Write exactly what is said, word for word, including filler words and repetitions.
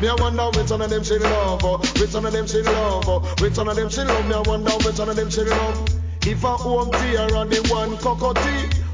Me I wonder which one of them she love, oh. Which one of them she love, oh. Which one of them she love. Me I wonder which one of them she love. If I home tea or on the one cocoa tea.